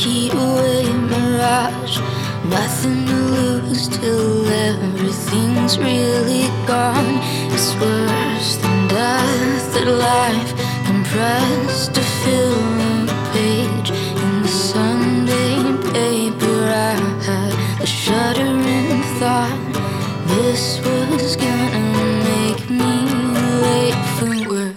heat away mirage. Nothing to lose till everything's really gone. It's worse than death at life, compressed to fill a page in the Sunday paper. I had a shuddering thought this was gonna make me late for work.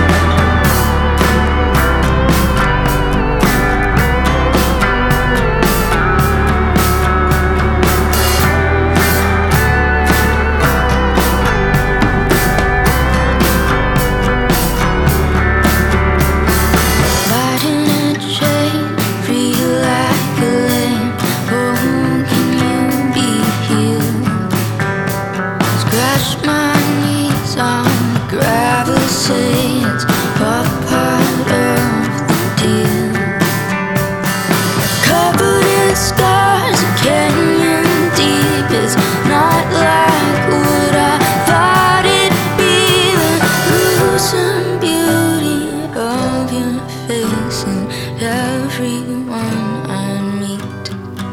It's all part of the deal. Covered in scars, a canyon deep. It's not like what I thought it'd be. The gruesome beauty of your face and everyone I meet.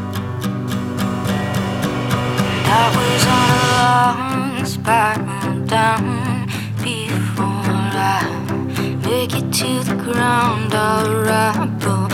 I was on a long spiral down before I make it to the ground. Alright, but